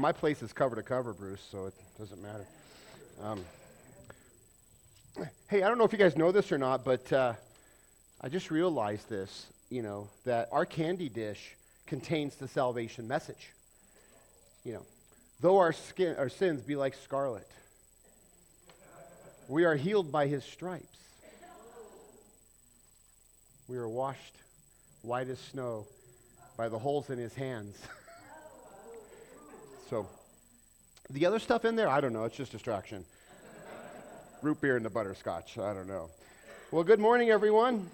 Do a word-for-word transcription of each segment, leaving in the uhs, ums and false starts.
my place is cover to cover, Bruce, so it doesn't matter. Um, hey, I don't know if you guys know this or not, but uh, I just realized this, you know, that our candy dish contains the salvation message. You know, though our skin, our sins be like scarlet, we are healed by his stripes. We are washed white as snow by the holes in his hands. So, the other stuff in there, I don't know, it's just distraction. Root beer and the butterscotch, I don't know. Well, good morning, everyone.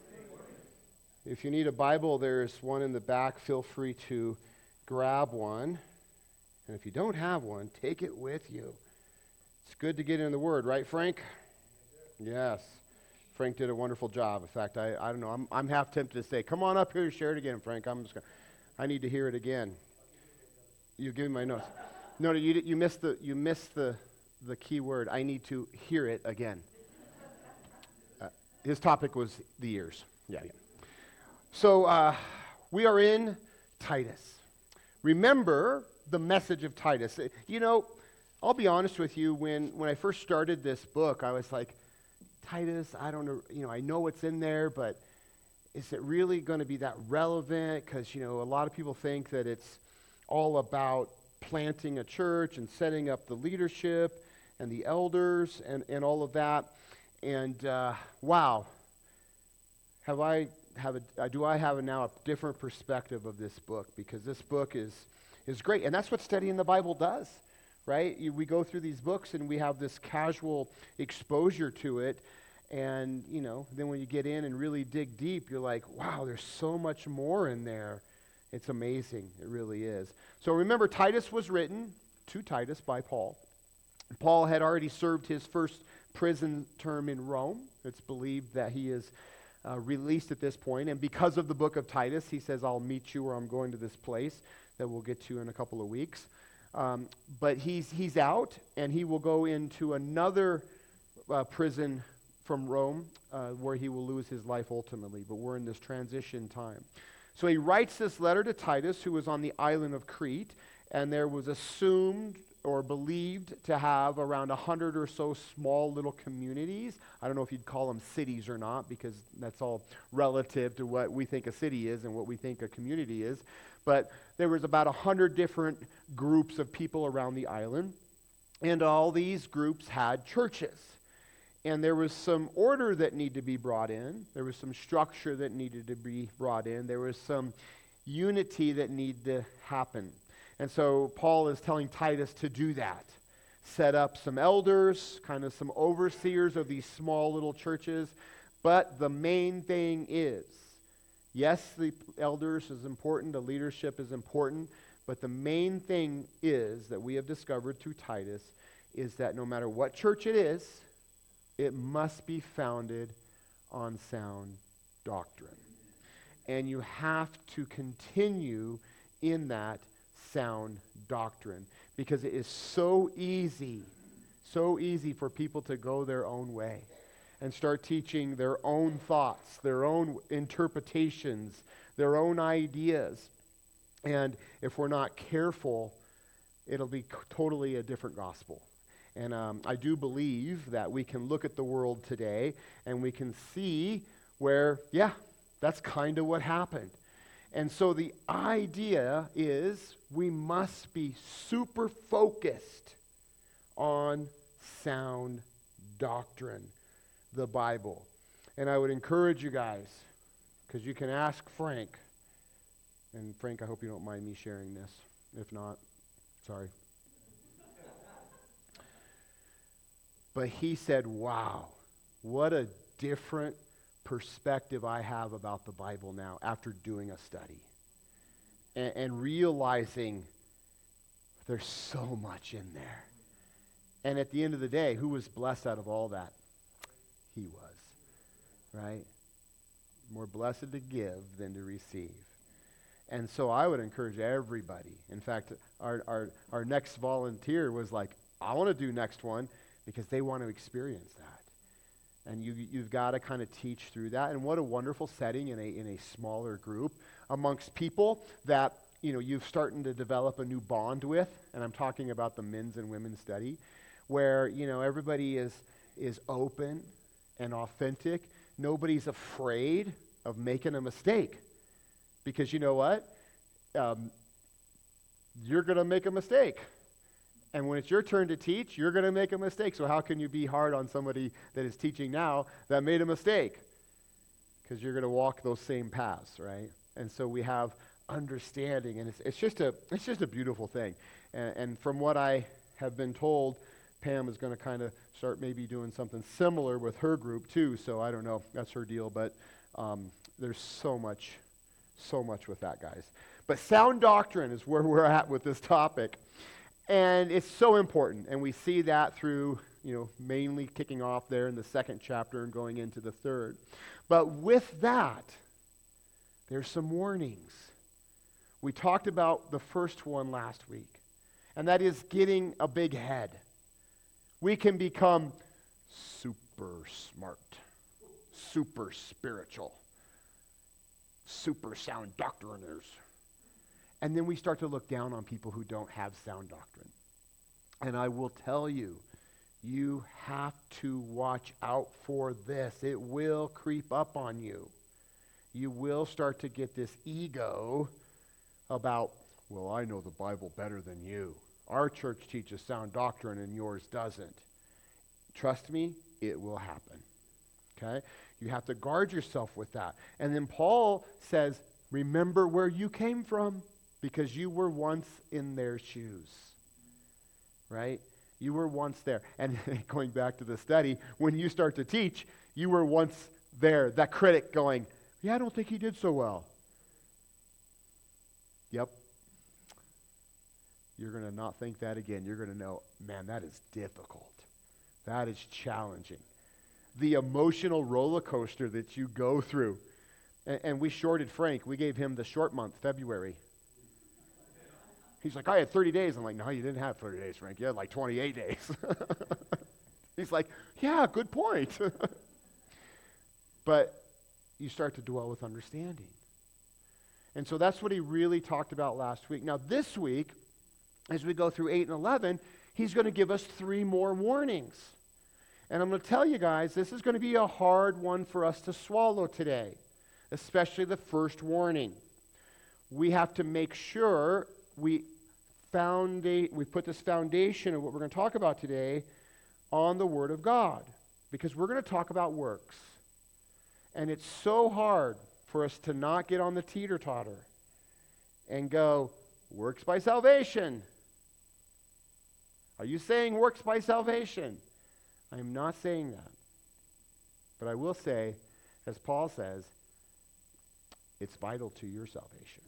If you need a Bible, there's one in the back. Feel free to grab one. And if you don't have one, take it with you. It's good to get in the Word, right, Frank? Yes. Frank did a wonderful job. In fact, I, I don't know, I'm, I'm half tempted to say, come on up here, share it again, Frank. I'm just gonna, I need to hear it again. You give me my notes. No, no, you you missed the you missed the the key word. I need to hear it again. Uh, his topic was the ears. Yeah, yeah. So uh, we are in Titus. Remember the message of Titus. You know, I'll be honest with you. When when I first started this book, I was like, Titus, I don't know. You know, I know what's in there, but is it really going to be that relevant? Because you know, a lot of people think that it's all about planting a church and setting up the leadership and the elders and, and all of that. And uh, wow, have I have a uh, do I have a now a different perspective of this book, because this book is is great, and that's what studying the Bible does, right? You, we go through these books and we have this casual exposure to it, and you know, then when you get in and really dig deep, you're like, wow, there's so much more in there. It's amazing. It really is. So remember, Titus was written to Titus by Paul. Paul had already served his first prison term in Rome. It's believed that he is uh, released at this point. And because of the book of Titus, he says, I'll meet you, or I'm going to this place that we'll get to in a couple of weeks. Um, but he's he's out, and he will go into another uh, prison from Rome uh, where he will lose his life ultimately. But we're in this transition time. So he writes this letter to Titus, who was on the island of Crete, and there was assumed or believed to have around a hundred or so small little communities. I don't know if you'd call them cities or not, because that's all relative to what we think a city is and what we think a community is. But there was about a hundred different groups of people around the island, and all these groups had churches. And there was some order that needed to be brought in. There was some structure that needed to be brought in. There was some unity that needed to happen. And so Paul is telling Titus to do that. Set up some elders, kind of some overseers of these small little churches. But the main thing is, yes, the elders is important, the leadership is important, but the main thing is that we have discovered through Titus is that no matter what church it is, it must be founded on sound doctrine. And you have to continue in that sound doctrine, because it is so easy, so easy for people to go their own way and start teaching their own thoughts, their own interpretations, their own ideas. And if we're not careful, it'll be c- totally a different gospel. And um, I do believe that we can look at the world today and we can see where, yeah, that's kind of what happened. And so the idea is we must be super focused on sound doctrine, the Bible. And I would encourage you guys, because you can ask Frank, and Frank, I hope you don't mind me sharing this. If not, sorry. But he said, wow, what a different perspective I have about the Bible now after doing a study. And, and realizing there's so much in there. And at the end of the day, who was blessed out of all that? He was, right? More blessed to give than to receive. And so I would encourage everybody. In fact, our, our, our next volunteer was like, I want to do next one, because they want to experience that. And you, you've got to kind of teach through that. And what a wonderful setting in a, in a smaller group amongst people that you know, you've starting to develop a new bond with, and I'm talking about the men's and women's study, where, you know, everybody is is open and authentic. Nobody's afraid of making a mistake. Because you know what? Um, you're going to make a mistake. And when it's your turn to teach, you're going to make a mistake. So how can you be hard on somebody that is teaching now that made a mistake? Because you're going to walk those same paths, right? And so we have understanding, and it's, it's just a it's just a beautiful thing. And, and from what I have been told, Pam is going to kind of start maybe doing something similar with her group too. So I don't know, that's her deal. But um, there's so much, so much with that, guys. But sound doctrine is where we're at with this topic. And it's so important, and we see that through, you know, mainly kicking off there in the second chapter and going into the third. But with that, there's some warnings. We talked about the first one last week, and that is getting a big head. We can become super smart, super spiritual, super sound doctriners. And then we start to look down on people who don't have sound doctrine. And I will tell you, you have to watch out for this. It will creep up on you. You will start to get this ego about, well, I know the Bible better than you. Our church teaches sound doctrine and yours doesn't. Trust me, it will happen. Okay? You have to guard yourself with that. And then Paul says, remember where you came from, because you were once in their shoes. Right? You were once there. And going back to the study, when you start to teach, you were once there. That critic going, yeah, I don't think he did so well. Yep. You're going to not think that again. You're going to know, man, that is difficult. That is challenging. The emotional roller coaster that you go through. And, and we shorted Frank. We gave him the short month, February. He's like, I had thirty days. I'm like, no, you didn't have thirty days, Frank. You had like twenty-eight days. He's like, yeah, good point. But you start to dwell with understanding. And so that's what he really talked about last week. Now this week, as we go through eight and eleven, he's going to give us three more warnings. And I'm going to tell you guys, this is going to be a hard one for us to swallow today, especially the first warning. We have to make sure we foundate, we put this foundation of what we're going to talk about today on the Word of God, because we're going to talk about works. And it's so hard for us to not get on the teeter-totter and go, works by salvation. Are you saying works by salvation? I am not saying that. But I will say, as Paul says, it's vital to your salvation.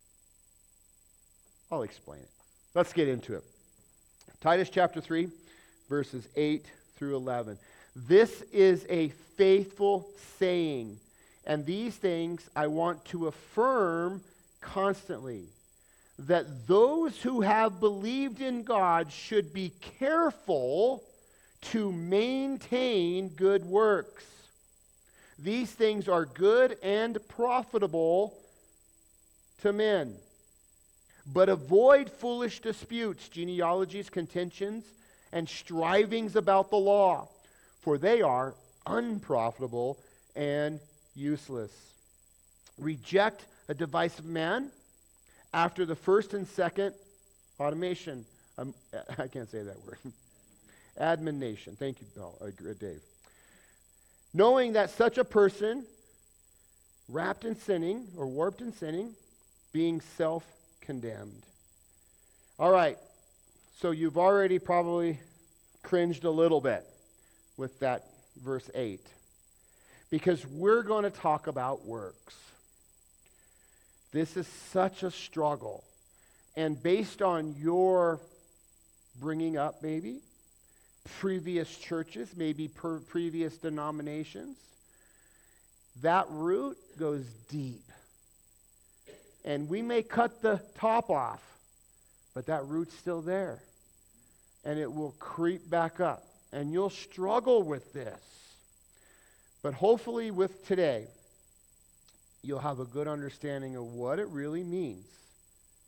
I'll explain it. Let's get into it. Titus chapter three, verses eight through eleven. This is a faithful saying, and these things I want to affirm constantly, that those who have believed in God should be careful to maintain good works. These things are good and profitable to men. But avoid foolish disputes, genealogies, contentions, and strivings about the law, for they are unprofitable and useless. Reject a divisive man after the first and second automation. Um, I can't say that word. Admonition. Thank you, Bill, uh, Dave. Knowing that such a person, wrapped in sinning, or warped in sinning, being self-condemned. All right, so you've already probably cringed a little bit with that verse eight, because we're going to talk about works. This is such a struggle, and based on your bringing up, maybe, previous churches, maybe per previous denominations, that root goes deep. And we may cut the top off, but that root's still there. And it will creep back up. And you'll struggle with this. But hopefully with today, you'll have a good understanding of what it really means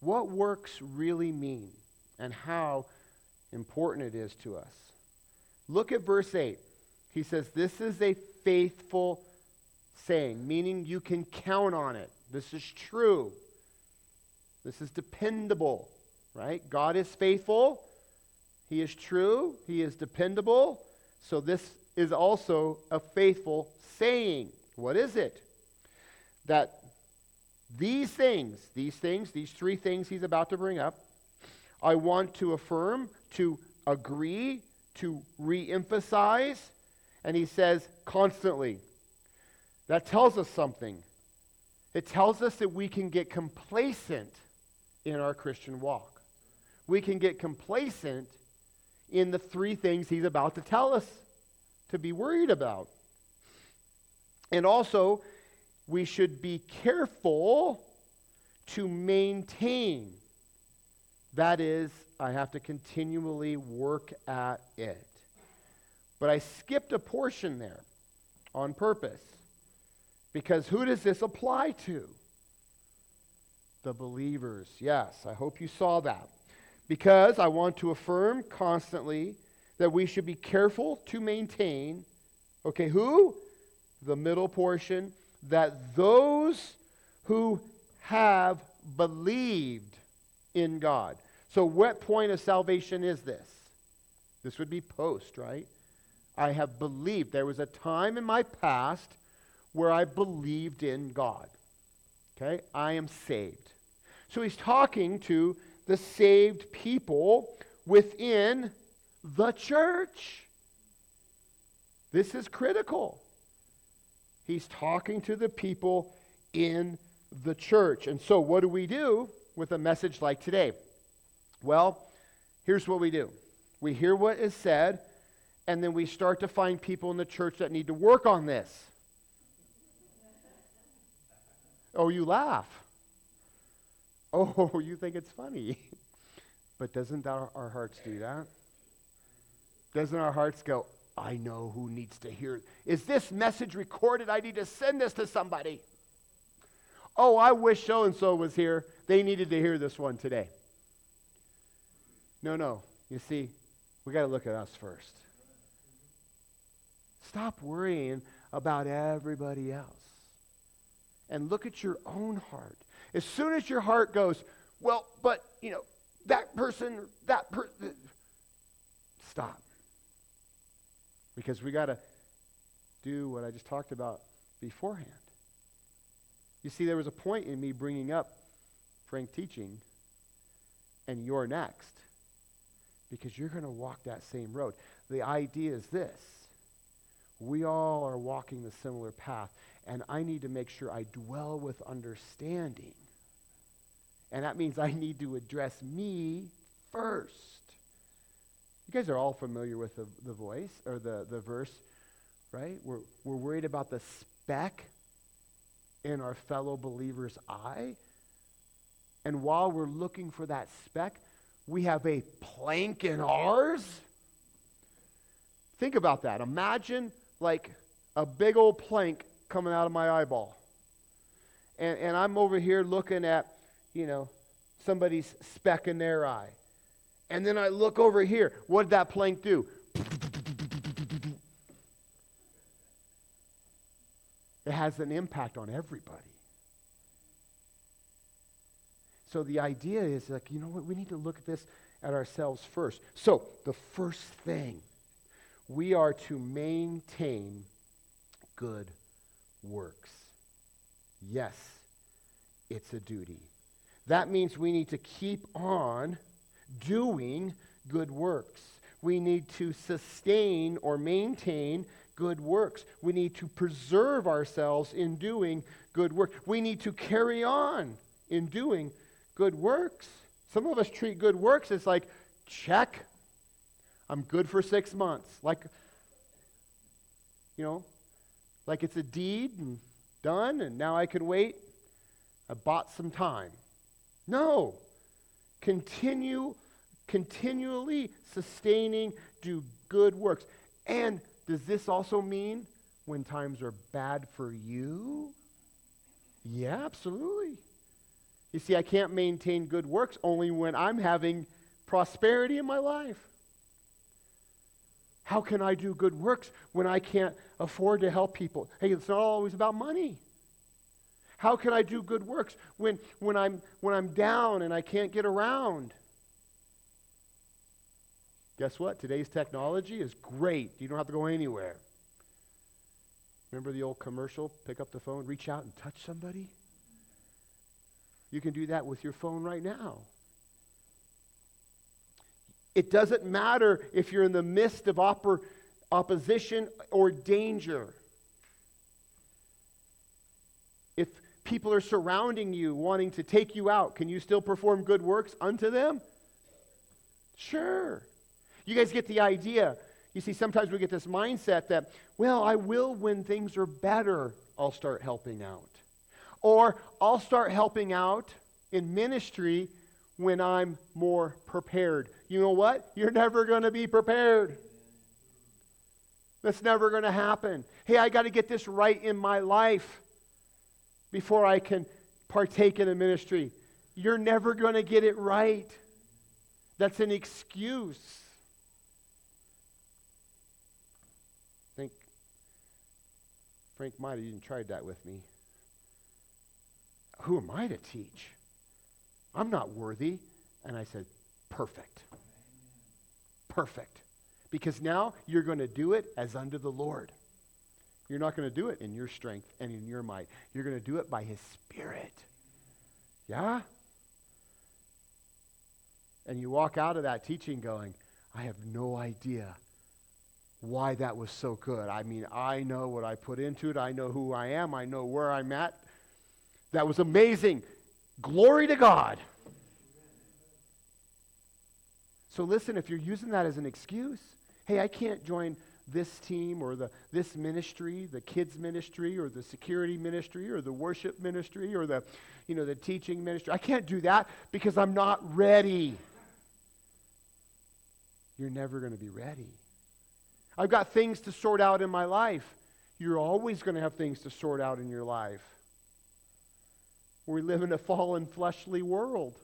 what works really mean and how important it is to us. Look at verse eight. He says, this is a faithful saying, meaning you can count on it. This is true. This is dependable, right? God is faithful. He is true. He is dependable. So this is also a faithful saying. What is it? That these things, these things, these three things he's about to bring up, I want to affirm, to agree, to re-emphasize, and he says constantly. That tells us something. It tells us that we can get complacent in our Christian walk. We can get complacent in the three things he's about to tell us to be worried about. And also, we should be careful to maintain. That is, I have to continually work at it. But I skipped a portion there on purpose. Because who does this apply to? The believers. Yes, I hope you saw that. Because I want to affirm constantly that we should be careful to maintain, okay, who? The middle portion, that those who have believed in God. So what point of salvation is this? This would be post, right? I have believed. There was a time in my past where I believed in God. Okay? I am saved. So he's talking to the saved people within the church. This is critical. He's talking to the people in the church. And so what do we do with a message like today? Well, here's what we do. We hear what is said, and then we start to find people in the church that need to work on this. Oh, you laugh. Oh, you think it's funny. But doesn't our, our hearts do that? Doesn't our hearts go, I know who needs to hear it. Is this message recorded? I need to send this to somebody. Oh, I wish so-and-so was here. They needed to hear this one today. No, no. You see, we got to look at us first. Stop worrying about everybody else. And look at your own heart. As soon as your heart goes, well, but, you know, that person, that person, stop. Because we got to do what I just talked about beforehand. You see, there was a point in me bringing up Frank teaching, and you're next. Because you're going to walk that same road. The idea is this. We all are walking the similar path, and I need to make sure I dwell with understanding. And that means I need to address me first. You guys are all familiar with the, the voice, or the, the verse, right? We're, we're worried about the speck in our fellow believer's eye. And while we're looking for that speck, we have a plank in ours. Think about that. Imagine like a big old plank coming out of my eyeball. And, and I'm over here looking at, you know, somebody's speck in their eye. And then I look over here. What did that plank do? It has an impact on everybody. So the idea is like, you know what, we need to look at this at ourselves first. So the first thing, we are to maintain good works. Yes, it's a duty. That means we need to keep on doing good works. We need to sustain or maintain good works. We need to preserve ourselves in doing good work. We need to carry on in doing good works. Some of us treat good works as like, check, I'm good for six months. Like, you know, like it's a deed and done, and now I can wait. I bought some time. No. Continue, continually sustaining, do good works. And does this also mean when times are bad for you? Yeah, absolutely. You see, I can't maintain good works only when I'm having prosperity in my life. How can I do good works when I can't afford to help people? Hey, it's not always about money. How can I do good works when, when, I'm, when I'm down and I can't get around? Guess what? Today's technology is great. You don't have to go anywhere. Remember the old commercial? Pick up the phone, reach out and touch somebody? You can do that with your phone right now. It doesn't matter if you're in the midst of oppor- opposition or danger. If people are surrounding you, wanting to take you out, can you still perform good works unto them? Sure. You guys get the idea. You see, sometimes we get this mindset that, well, I will when things are better, I'll start helping out. Or I'll start helping out in ministry when I'm more prepared. You know what? You're never going to be prepared. That's never going to happen. Hey, I got to get this right in my life before I can partake in a ministry. You're never going to get it right. That's an excuse. I think Frank might have even tried that with me. Who am I to teach? I'm not worthy. And I said, perfect. Perfect. Because now you're going to do it as unto the Lord. You're not going to do it in your strength and in your might. You're going to do it by His Spirit. Yeah? And you walk out of that teaching going, I have no idea why that was so good. I mean, I know what I put into it. I know who I am. I know where I'm at. That was amazing. Glory to God. So listen, if you're using that as an excuse, hey, I can't join this team or the this ministry, the kids ministry or the security ministry or the worship ministry or the, you know, the teaching ministry. I can't do that because I'm not ready. You're never going to be ready. I've got things to sort out in my life. You're always going to have things to sort out in your life. We live in a fallen, fleshly world.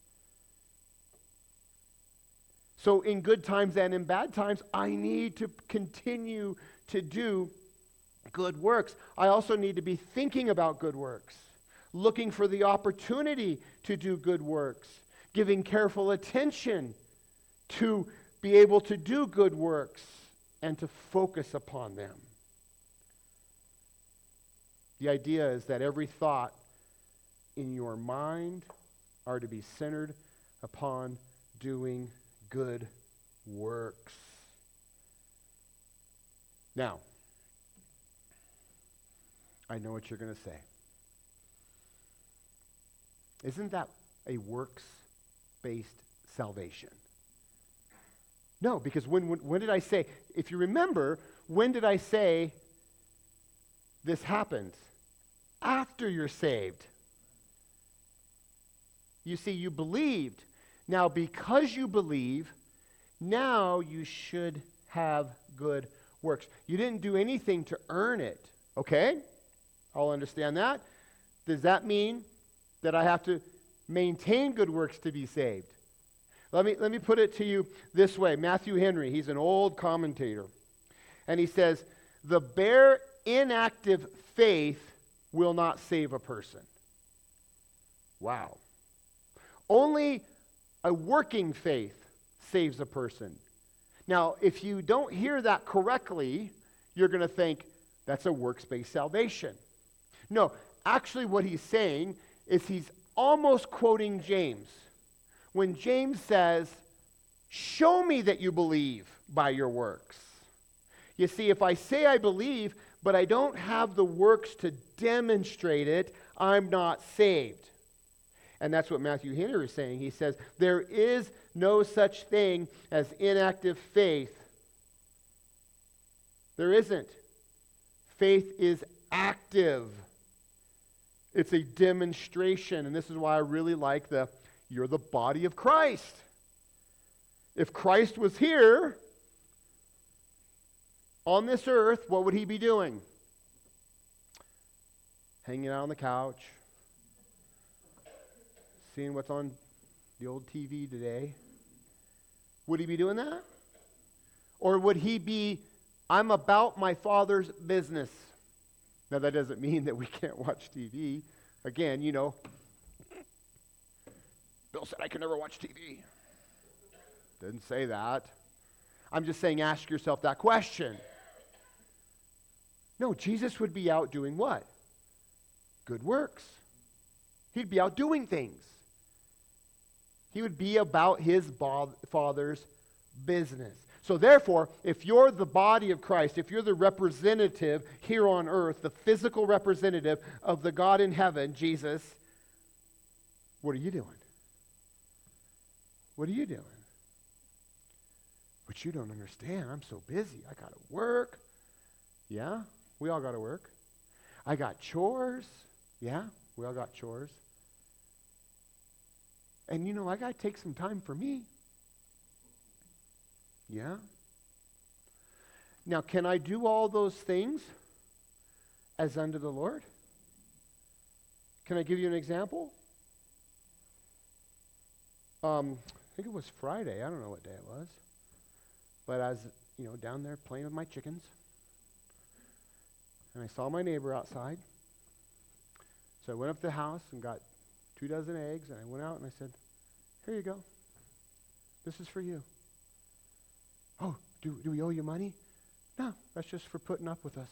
So in good times and in bad times, I need to continue to do good works. I also need to be thinking about good works, looking for the opportunity to do good works, giving careful attention to be able to do good works and to focus upon them. The idea is that every thought in your mind are to be centered upon doing good works. Now, I know what you're going to say. Isn't that a works-based salvation? No, because when, when when did I say, if you remember, when did I say this happens? After you're saved. You see, you believed. Now, because you believe, now you should have good works. You didn't do anything to earn it, okay? I'll understand that. Does that mean that I have to maintain good works to be saved? Let me, let me put it to you this way. Matthew Henry, he's an old commentator, and he says, the bare inactive faith will not save a person. Wow. Only a working faith saves a person. Now, if you don't hear that correctly, you're going to think that's a works-based salvation. No, actually what he's saying is he's almost quoting James. When James says, show me that you believe by your works. You see, if I say I believe, but I don't have the works to demonstrate it, I'm not saved. And that's what Matthew Henry is saying. He says, there is no such thing as inactive faith. There isn't. Faith is active. It's a demonstration. And this is why I really like the, you're the body of Christ. If Christ was here on this earth, what would he be doing? Hanging out on the couch, seeing what's on the old T V today? Would he be doing that? Or would he be, I'm about my Father's business? Now, that doesn't mean that we can't watch T V. Again, you know, Bill said I can never watch T V. Didn't say that. I'm just saying ask yourself that question. No, Jesus would be out doing what? Good works. He'd be out doing things. He would be about his Father's business. So therefore, if you're the body of Christ, if you're the representative here on earth, the physical representative of the God in heaven, Jesus, what are you doing? What are you doing? But you don't understand. I'm so busy. I got to work. Yeah, we all got to work. I got chores. Yeah, we all got chores. And you know, I got to take some time for me. Yeah. Now, can I do all those things as unto the Lord? Can I give you an example? Um, I think it was Friday. I don't know what day it was. But I was, you know, down there playing with my chickens. And I saw my neighbor outside. So I went up to the house and got two dozen eggs. And I went out and I said, here you go. This is for you. Oh, do, do we owe you money? No, that's just for putting up with us.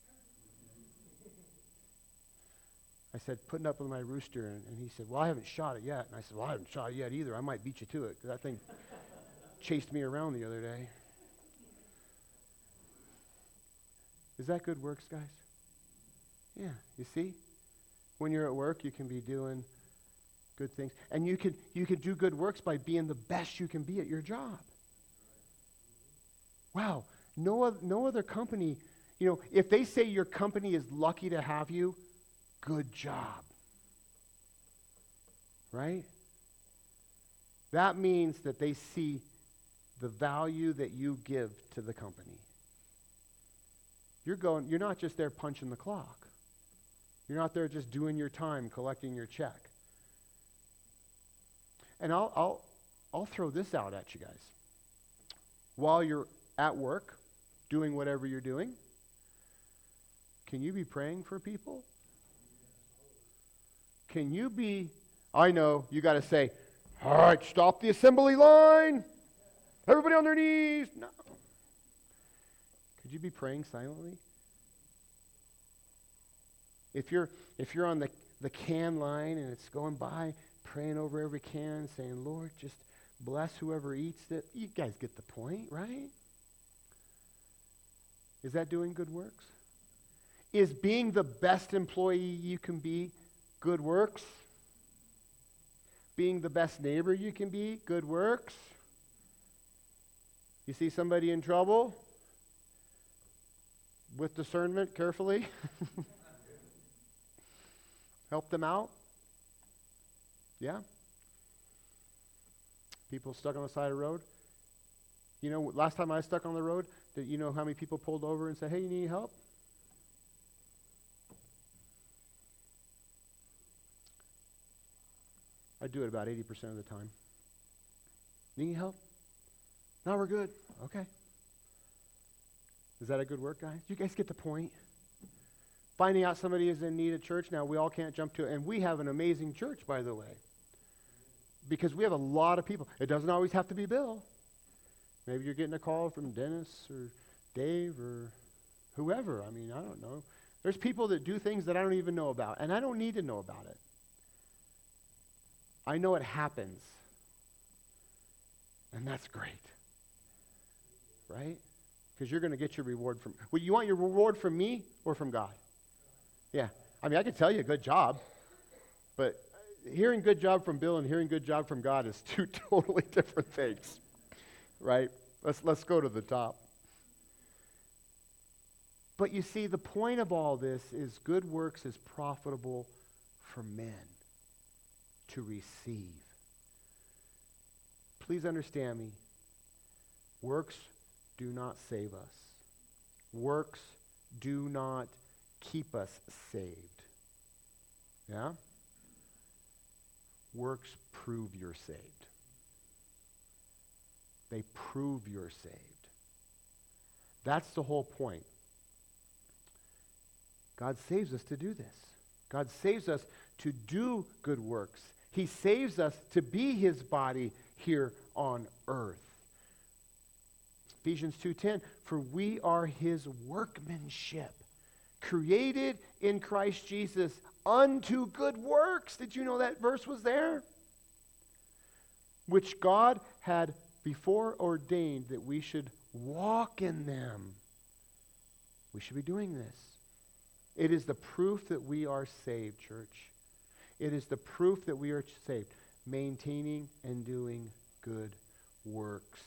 I said, putting up with my rooster, and, and he said, well, I haven't shot it yet. And I said, well, I haven't shot it yet either. I might beat you to it, because that thing chased me around the other day. Is that good works, guys? Yeah, you see? When you're at work, you can be doing good things. And you can, you can do good works by being the best you can be at your job. Wow, no, oth- no other company, you know, if they say your company is lucky to have you, good job. Right? That means that they see the value that you give to the company. You're going, you're not just there punching the clock. You're not there just doing your time, collecting your check. And I'll, I'll, I'll throw this out at you guys. While you're at work, doing whatever you're doing, can you be praying for people? Can you be, I know, you got to say, all right, stop the assembly line. Everybody on their knees. No. Could you be praying silently? If you're if you're on the, the can line and it's going by, praying over every can, saying, Lord, just bless whoever eats it. You guys get the point, right? Is that doing good works? Is being the best employee you can be good works? Being the best neighbor you can be good works? You see somebody in trouble? With discernment, carefully. Help them out. Yeah? People stuck on the side of the road. You know, last time I was stuck on the road, did you know how many people pulled over and said, hey, you need help? I do it about eighty percent of the time. Need help? No, we're good. Okay. Is that a good work, guys? You guys get the point? Finding out somebody is in need at church, now we all can't jump to it. And we have an amazing church, by the way. Because we have a lot of people. It doesn't always have to be Bill. Maybe you're getting a call from Dennis or Dave or whoever. I mean, I don't know. There's people that do things that I don't even know about, and I don't need to know about it. I know it happens. And that's great. Right? Because you're going to get your reward from... Well, you want your reward from me or from God? Yeah. I mean, I can tell you good job, but hearing good job from Bill and hearing good job from God is two totally different things. Right? Let's let's go to the top. But you see, the point of all this is good works is profitable for men to receive. Please understand me. Works do not save us. Works do not keep us saved. Yeah? Works prove you're saved. They prove you're saved. That's the whole point. God saves us to do this. God saves us to do good works. He saves us to be his body here on earth. Ephesians two ten, for we are his workmanship, created in Christ Jesus unto good works. Did you know that verse was there? Which God had before ordained that we should walk in them. We should be doing this. It is the proof that we are saved, church. It is the proof that we are saved. Maintaining and doing good works.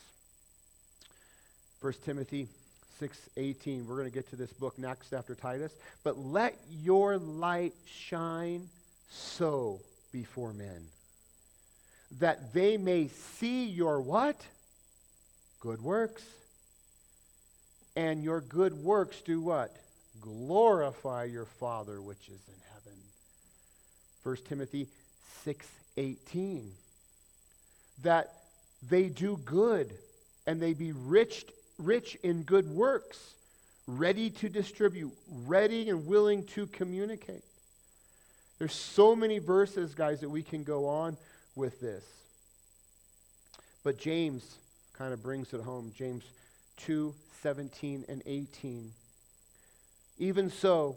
First Timothy six eighteen. We're going to get to this book next after Titus. But let your light shine so before men, that they may see your what? Good works. And your good works do what? Glorify your Father which is in heaven. First Timothy six eighteen. That they do good and they be rich, rich in good works, ready to distribute, ready and willing to communicate. There's so many verses, guys, that we can go on with this. But James kind of brings it home. James two seventeen and eighteen. Even so,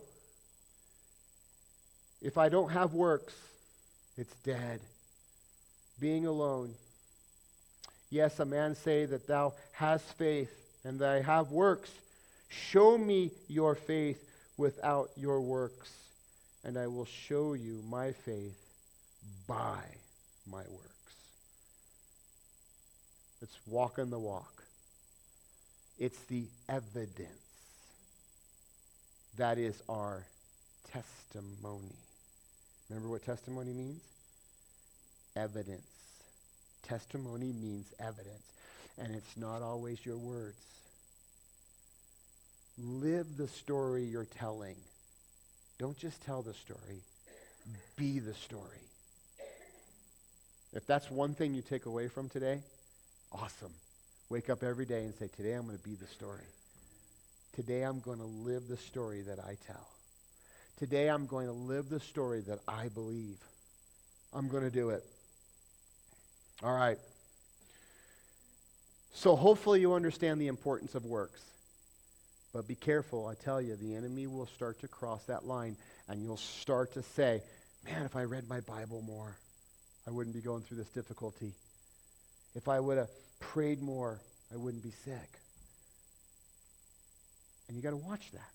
if I don't have works, it's dead, being alone. Yes, a man say that thou hast faith, and that I have works. Show me your faith without your works, and I will show you my faith by my works. It's walking the walk. It's the evidence. That is our testimony. Remember what testimony means? Evidence. Testimony means evidence. And it's not always your words. Live the story you're telling. Don't just tell the story. Be the story. If that's one thing you take away from today, awesome. Wake up every day and say, today I'm going to be the story. Today I'm going to live the story that I tell. Today I'm going to live the story that I believe. I'm going to do it. All right. So hopefully you understand the importance of works. But be careful, I tell you, the enemy will start to cross that line and you'll start to say, man, if I read my Bible more, I wouldn't be going through this difficulty. If I would have prayed more, I wouldn't be sick. And you got to watch that.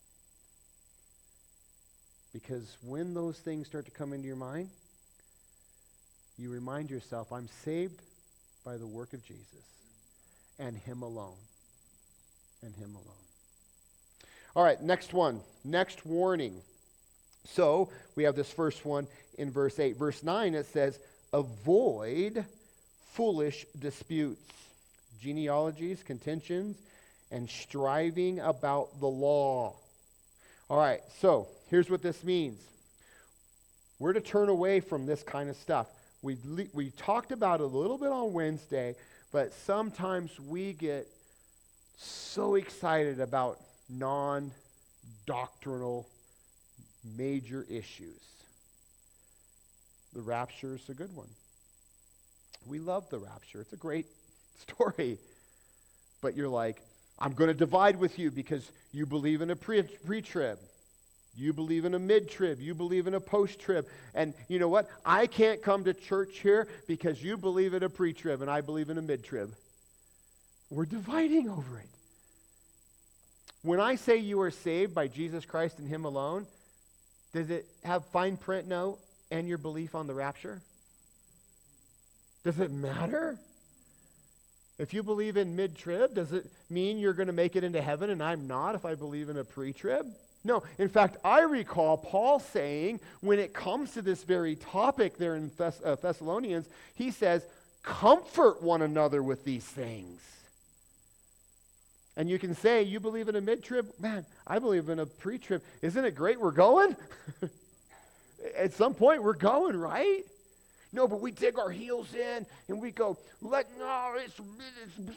Because when those things start to come into your mind, you remind yourself, I'm saved by the work of Jesus and him alone. And him alone. All right, next one. Next warning. So, we have this first one in verse eight. Verse nine, it says, avoid foolish disputes, genealogies, contentions, and striving about the law. All right, so here's what this means. We're to turn away from this kind of stuff. We we talked about it a little bit on Wednesday, but sometimes we get so excited about non-doctrinal major issues. The rapture is a good one. We love the rapture. It's a great story. But you're like, I'm going to divide with you because you believe in a pre- pre-trib. You believe in a mid-trib. You believe in a post-trib. And you know what? I can't come to church here because you believe in a pre-trib and I believe in a mid-trib. We're dividing over it. When I say you are saved by Jesus Christ and him alone, does it have fine print note and your belief on the rapture? Does it matter? If you believe in mid-trib, does it mean you're going to make it into heaven and I'm not if I believe in a pre-trib? No. In fact, I recall Paul saying when it comes to this very topic there in Thess- uh, Thessalonians, he says, comfort one another with these things. And you can say, you believe in a mid-trib? Man, I believe in a pre-trib. Isn't it great we're going? At some point we're going, right? No, but we dig our heels in and we go, let no, it's, it's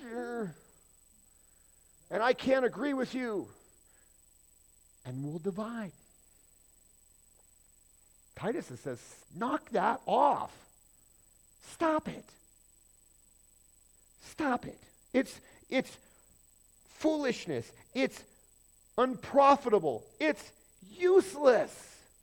and I can't agree with you. And we'll divide. Titus says, knock that off. Stop it. Stop it. It's, it's foolishness. It's unprofitable. It's useless.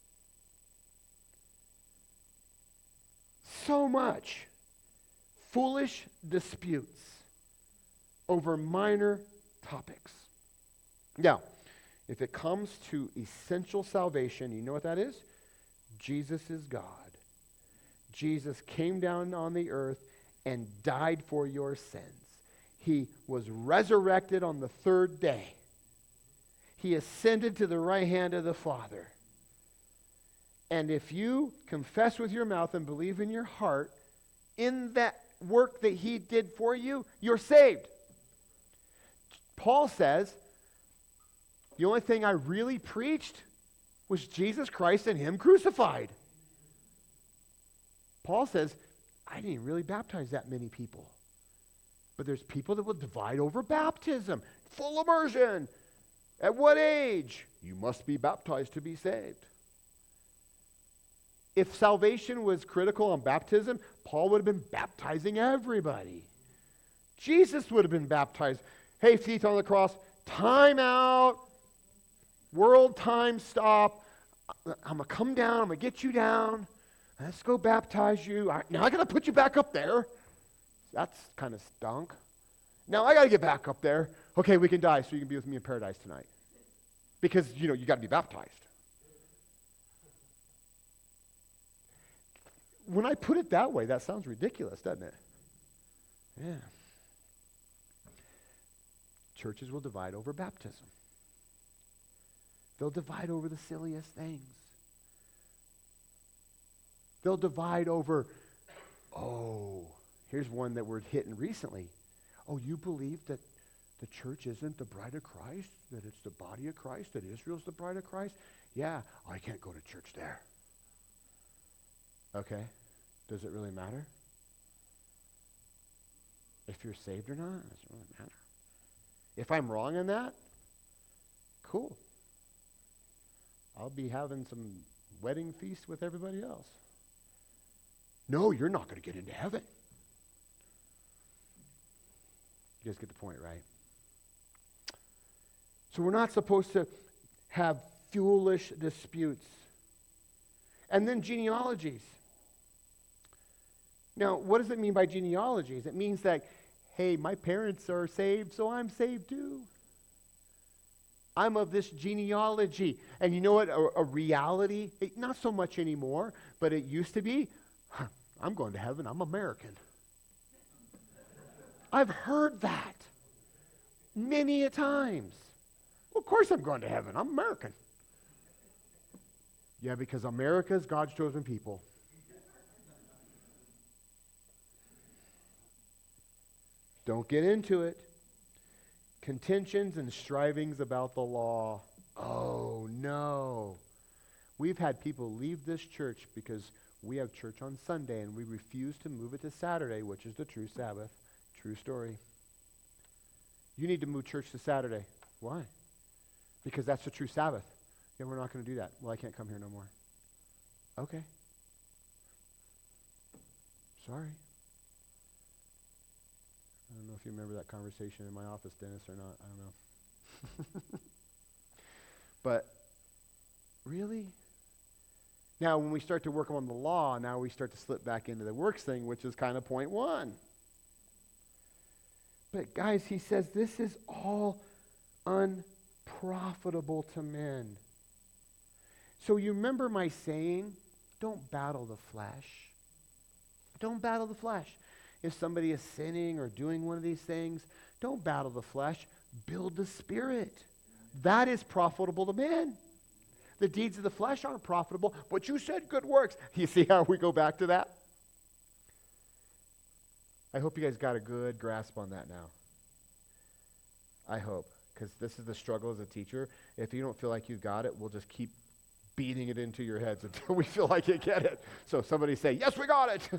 So much foolish disputes over minor topics. Now, if it comes to essential salvation, you know what that is? Jesus is God. Jesus came down on the earth and died for your sins. He was resurrected on the third day. He ascended to the right hand of the Father. And if you confess with your mouth and believe in your heart in that work that he did for you, you're saved. Paul says, the only thing I really preached was Jesus Christ and him crucified. Paul says, I didn't really baptize that many people. But there's people that will divide over baptism. Full immersion. At what age? You must be baptized to be saved. If salvation was critical on baptism, Paul would have been baptizing everybody. Jesus would have been baptized. Hey, feet on the cross, time out. World time stop. I'm going to come down. I'm going to get you down. Let's go baptize you. I, now I got to put you back up there. That's kind of stunk. Now I got to get back up there. Okay, we can die so you can be with me in paradise tonight. Because, you know, you got to be baptized. When I put it that way, that sounds ridiculous, doesn't it? Yeah. Churches will divide over baptism. They'll divide over the silliest things. They'll divide over, oh, here's one that we're hitting recently. Oh, you believe that the church isn't the bride of Christ, that it's the body of Christ, that Israel's the bride of Christ? Yeah, oh, I can't go to church there. Okay, does it really matter? If you're saved or not, it doesn't really matter. If I'm wrong in that, cool. I'll be having some wedding feast with everybody else. No, you're not going to get into heaven. You guys get the point, right? So we're not supposed to have foolish disputes. And then genealogies. Now, what does it mean by genealogies? It means that, hey, my parents are saved, so I'm saved too. I'm of this genealogy. And you know what? A, a reality, it, not so much anymore, but it used to be, huh, I'm going to heaven, I'm American. I've heard that many a times. Well, of course I'm going to heaven, I'm American. Yeah, because America is God's chosen people. Don't get into it. Contentions and strivings about the law. Oh, no. We've had people leave this church because we have church on Sunday and we refuse to move it to Saturday, which is the true Sabbath. True story. You need to move church to Saturday. Why? Because that's the true Sabbath. Yeah, we're not going to do that. Well, I can't come here no more. Okay. Sorry. I don't know if you remember that conversation in my office, Dennis, or not. I don't know. But really? Now, when we start to work on the law, now we start to slip back into the works thing, which is kind of point one. But guys, he says this is all unprofitable to men. So you remember my saying, don't battle the flesh. Don't battle the flesh. If somebody is sinning or doing one of these things, don't battle the flesh. Build the spirit. That is profitable to men. The deeds of the flesh aren't profitable, but you said good works. You see how we go back to that? I hope you guys got a good grasp on that now. I hope, because this is the struggle as a teacher. If you don't feel like you've got it, we'll just keep beating it into your heads until we feel like you get it. So somebody say, yes, we got it.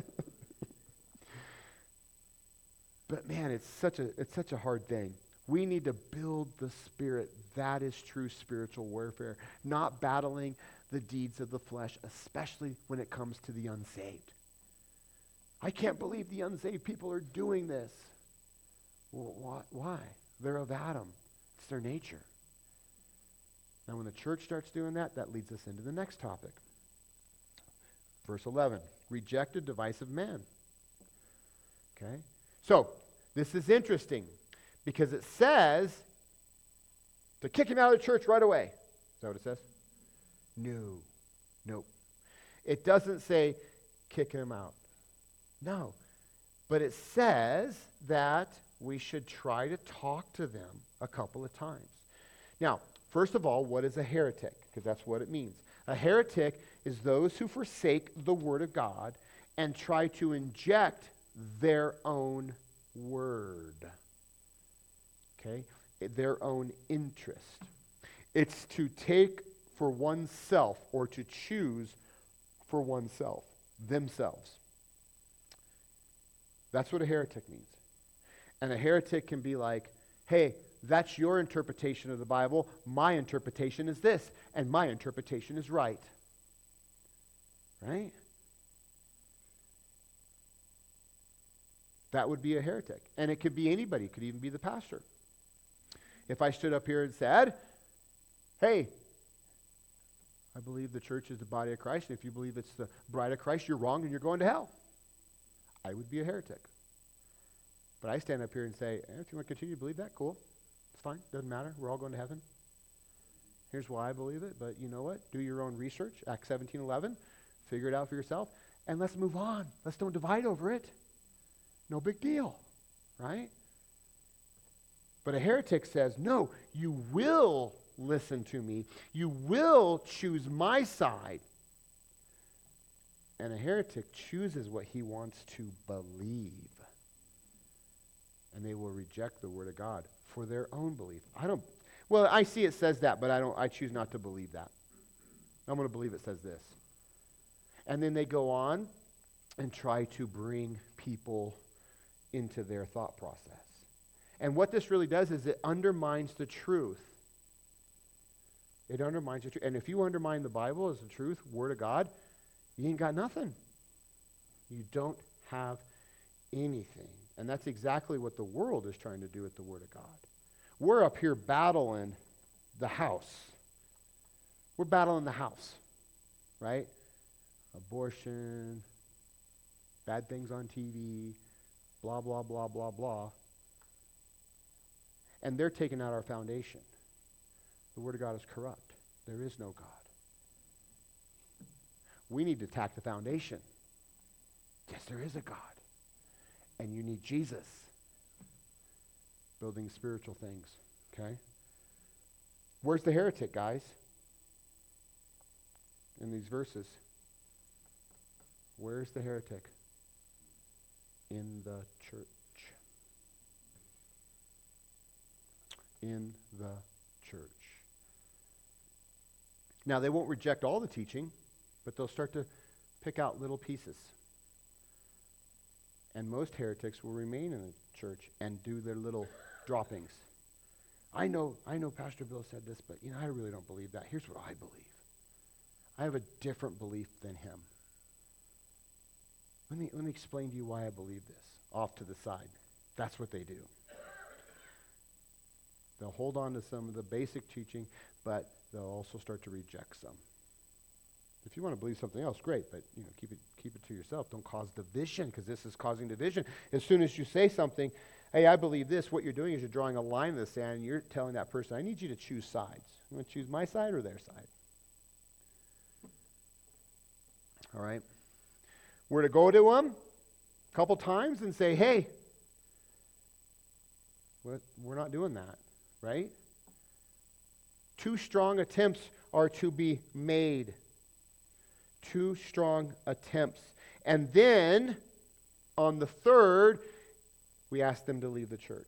But man, it's such a it's such a hard thing. We need to build the spirit. That is true spiritual warfare. Not battling the deeds of the flesh, especially when it comes to the unsaved. I can't believe the unsaved people are doing this. Well, why? They're of Adam. It's their nature. Now, when the church starts doing that, that leads us into the next topic. Verse eleven, rejected divisive men. Okay? So, this is interesting because it says to kick him out of the church right away. Is that what it says? No. Nope. It doesn't say kick him out. No. But it says that we should try to talk to them a couple of times. Now, first of all, what is a heretic? Because that's what it means. A heretic is those who forsake the Word of God and try to inject their own word. Okay? Their own interest. It's to take for oneself or to choose for oneself, themselves. That's what a heretic means. And a heretic can be like, hey, that's your interpretation of the Bible. My interpretation is this, and my interpretation is right. Right? That would be a heretic. And it could be anybody. It could even be the pastor. If I stood up here and said, hey, I believe the church is the body of Christ, and if you believe it's the bride of Christ, you're wrong and you're going to hell. I would be a heretic. But I stand up here and say, eh, if you want to continue to believe that, cool. It's fine. Doesn't matter. We're all going to heaven. Here's why I believe it. But you know what? Do your own research. Acts seventeen eleven. Figure it out for yourself. And let's move on. Let's don't divide over it. No big deal. Right? But a heretic says, no, you will listen to me. You will choose my side. And a heretic chooses what he wants to believe. And they will reject the Word of God for their own belief. I don't, well, I see it says that, but I don't, I choose not to believe that. I'm going to believe it says this. And then they go on and try to bring people into their thought process. And what this really does is it undermines the truth. It undermines the truth. And if you undermine the Bible as the truth, Word of God, you ain't got nothing. You don't have anything. And that's exactly what the world is trying to do with the Word of God. We're up here battling the house. We're battling the house, right? Abortion, bad things on T V, blah, blah, blah, blah, blah. And they're taking out our foundation. The Word of God is corrupt. There is no God. We need to attack the foundation. Yes, there is a God. And you need Jesus. Building spiritual things. Okay? Where's the heretic, guys? In these verses. Where's the heretic? In the church. In the church. Now, they won't reject all the teaching, but they'll start to pick out little pieces. And most heretics will remain in the church and do their little droppings. I know, I know Pastor Bill said this, but you know, I really don't believe that. Here's what I believe. I have a different belief than him. Let me, let me explain to you why I believe this. Off to the side. That's what they do. They'll hold on to some of the basic teaching, but they'll also start to reject some. If you want to believe something else, great, but you know, keep it keep it to yourself. Don't cause division, because this is causing division. As soon as you say something, hey, I believe this, what you're doing is you're drawing a line in the sand, and you're telling that person, I need you to choose sides. You want to choose my side or their side? All right? We're to go to them a couple times and say, hey, we're not doing that, right? Two strong attempts are to be made. Two strong attempts. And then, on the third, we ask them to leave the church.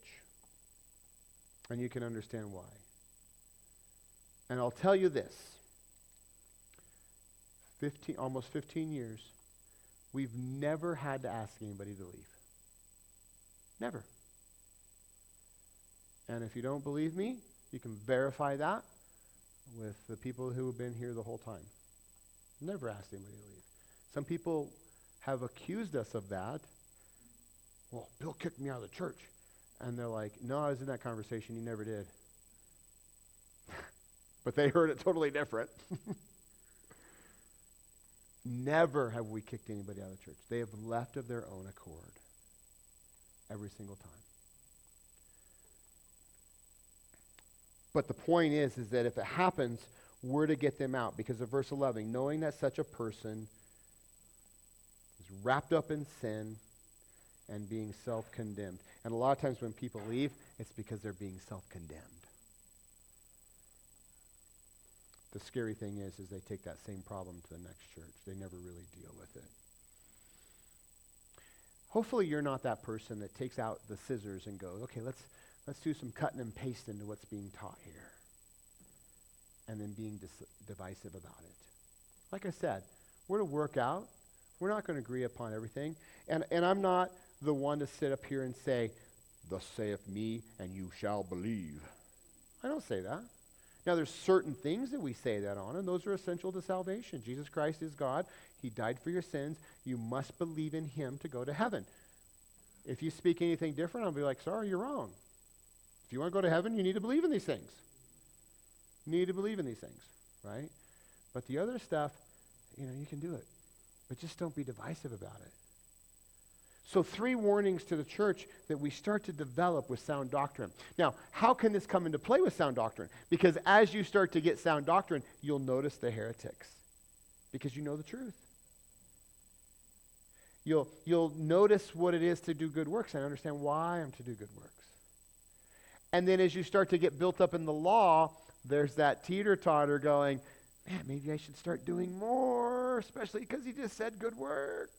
And you can understand why. And I'll tell you this. fifteen, almost fifteen years, we've never had to ask anybody to leave. Never. And if you don't believe me, you can verify that with the people who have been here the whole time. Never asked anybody to leave. Some people have accused us of that. Well, Bill kicked me out of the church. And they're like, no, I was in that conversation. You never did. But they heard it totally different. Never have we kicked anybody out of the church. They have left of their own accord. Every single time. But the point is, is that if it happens, we're to get them out. Because of verse eleven, knowing that such a person is wrapped up in sin and being self-condemned. And a lot of times when people leave, it's because they're being self-condemned. The scary thing is, is they take that same problem to the next church. They never really deal with it. Hopefully you're not that person that takes out the scissors and goes, okay, let's let's do some cutting and pasting to what's being taught here. And then being dis- divisive about it. Like I said, we're to work out. We're not going to agree upon everything. And, and I'm not the one to sit up here and say, thus saith me, and you shall believe. I don't say that. Now, there's certain things that we say that on, and those are essential to salvation. Jesus Christ is God. He died for your sins. You must believe in him to go to heaven. If you speak anything different, I'll be like, sorry, you're wrong. If you want to go to heaven, you need to believe in these things. You need to believe in these things, right? But the other stuff, you know, you can do it. But just don't be divisive about it. So three warnings to the church that we start to develop with sound doctrine. Now, how can this come into play with sound doctrine? Because as you start to get sound doctrine, you'll notice the heretics. Because you know the truth. You'll, you'll notice what it is to do good works and understand why I'm to do good works. And then as you start to get built up in the law, there's that teeter-totter going, man, maybe I should start doing more, especially because he just said good works.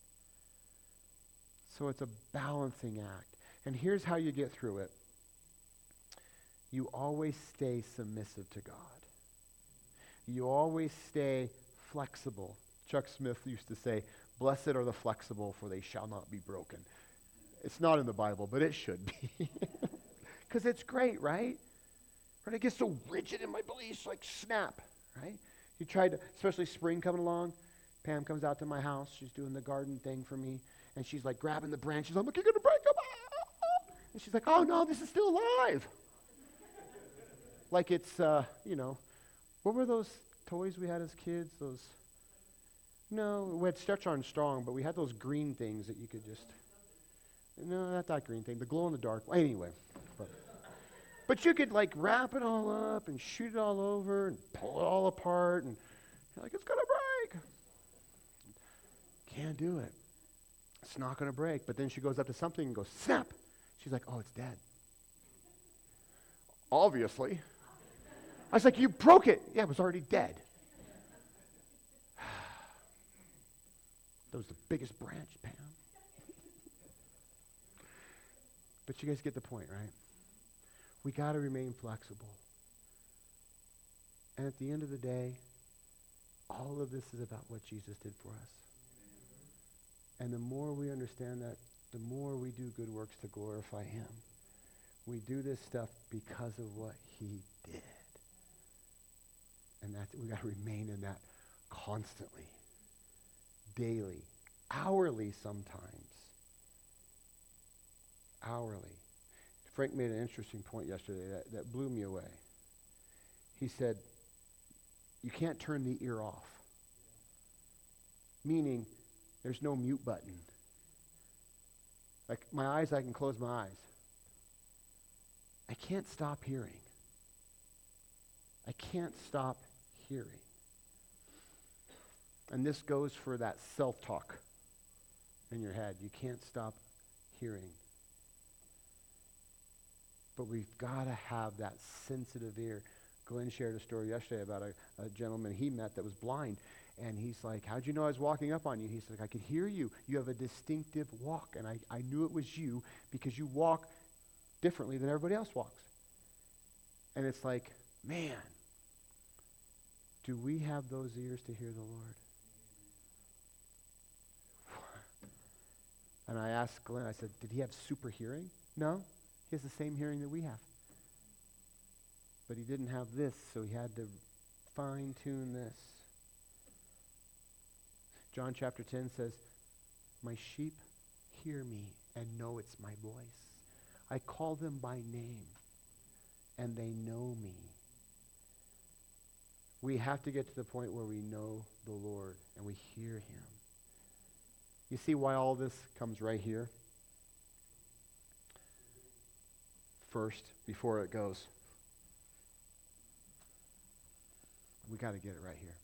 So it's a balancing act. And here's how you get through it. You always stay submissive to God. You always stay flexible. Chuck Smith used to say, blessed are the flexible, for they shall not be broken. It's not in the Bible, but it should be. Because it's great, right? Right? I get so rigid in my beliefs, like snap, right? You tried to, especially spring coming along, Pam comes out to my house. She's doing the garden thing for me. And she's like grabbing the branches. I'm like, you're going to break them. And she's like, oh, no, this is still alive. Like it's, uh, you know, what were those toys we had as kids? Those, no, we had Stretch Armstrong, but we had those green things that you could just, no, not that green thing, the glow-in-the-dark. Anyway. But, but you could like wrap it all up and shoot it all over and pull it all apart. And you're like, it's going to break. Can't do it. It's not going to break. But then she goes up to something and goes, snap. She's like, oh, it's dead. Obviously. I was like, you broke it. Yeah, it was already dead. That was the biggest branch, Pam. But you guys get the point, right? We got to remain flexible. And at the end of the day, all of this is about what Jesus did for us. And the more we understand that, the more we do good works to glorify him. We do this stuff because of what he did. And that's, we got to remain in that constantly, daily, hourly sometimes. Hourly. Frank made an interesting point yesterday that, that blew me away. He said, you can't turn the ear off. Meaning, there's no mute button. Like my eyes, I can close my eyes. I can't stop hearing. I can't stop hearing. And this goes for that self-talk in your head. You can't stop hearing. But we've got to have that sensitive ear. Glenn shared a story yesterday about a, a gentleman he met that was blind. And he's like, how'd you know I was walking up on you? He's like, I could hear you. You have a distinctive walk. And I, I knew it was you because you walk differently than everybody else walks. And it's like, man, do we have those ears to hear the Lord? And I asked Glenn, I said, did he have super hearing? No, he has the same hearing that we have. But he didn't have this, so he had to fine-tune this. John chapter ten says, my sheep hear me and know it's my voice. I call them by name, and they know me. We have to get to the point where we know the Lord and we hear him. You see why all this comes right here? First, before it goes, we got to get it right here.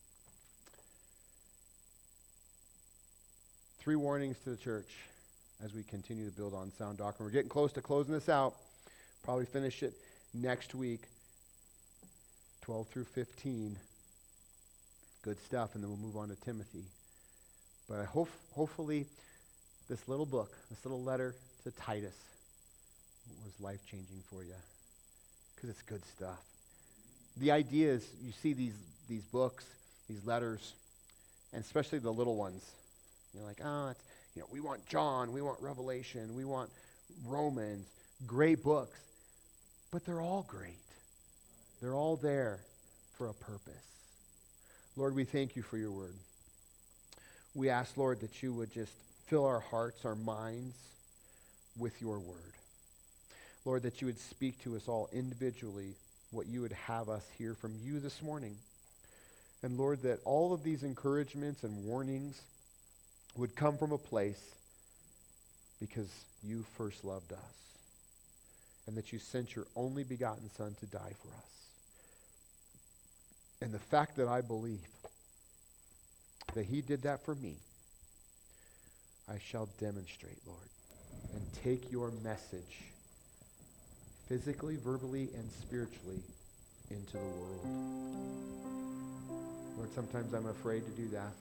Three warnings to the church as we continue to build on sound doctrine. We're getting close to closing this out. Probably finish it next week, twelve through fifteen. Good stuff, and then we'll move on to Timothy. But I hope, hopefully, this little book, this little letter to Titus was life-changing for you, because it's good stuff. The idea is, you see these these books, these letters, and especially the little ones. You're like, oh, it's, you know, we want John, we want Revelation, we want Romans, great books. But they're all great. They're all there for a purpose. Lord, we thank you for your word. We ask, Lord, that you would just fill our hearts, our minds with your word. Lord, that you would speak to us all individually what you would have us hear from you this morning. And Lord, that all of these encouragements and warnings would come from a place because you first loved us. And that you sent your only begotten Son to die for us. And the fact that I believe that he did that for me, I shall demonstrate, Lord, and take your message physically, verbally, and spiritually into the world. Lord, sometimes I'm afraid to do that.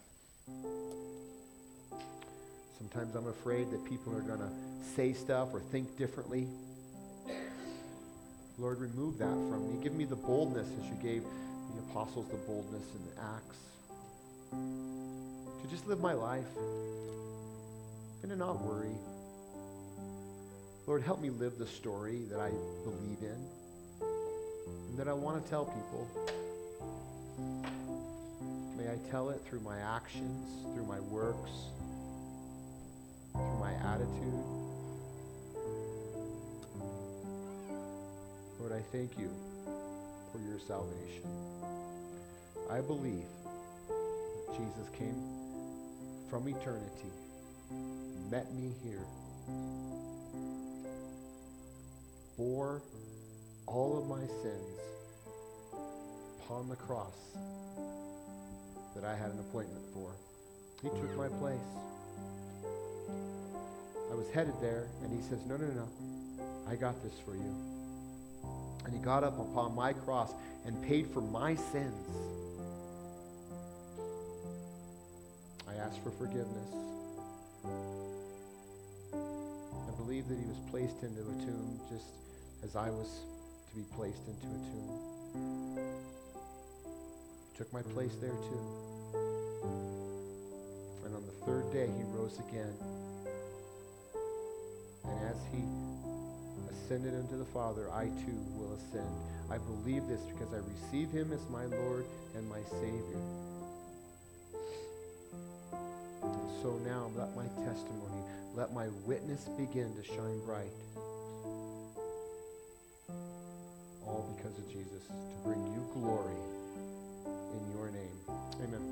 Sometimes I'm afraid that people are going to say stuff or think differently. Lord, remove that from me. Give me the boldness as you gave the apostles the boldness in the Acts to just live my life and to not worry. Lord, help me live the story that I believe in and that I want to tell people. May I tell it through my actions, through my works, through my attitude. Lord, I thank you for your salvation. I believe that Jesus came from eternity, met me here, bore all of my sins upon the cross that I had an appointment for. He took my place. I was headed there, and he says, no, no, no, I got this for you. And he got up upon my cross and paid for my sins. I asked for forgiveness. I believe that he was placed into a tomb just as I was to be placed into a tomb. He took my place there too. And on the third day, he rose again. And as he ascended unto the Father, I too will ascend. I believe this because I receive him as my Lord and my Savior. And so now let my testimony, let my witness begin to shine bright. All because of Jesus, to bring you glory in your name. Amen.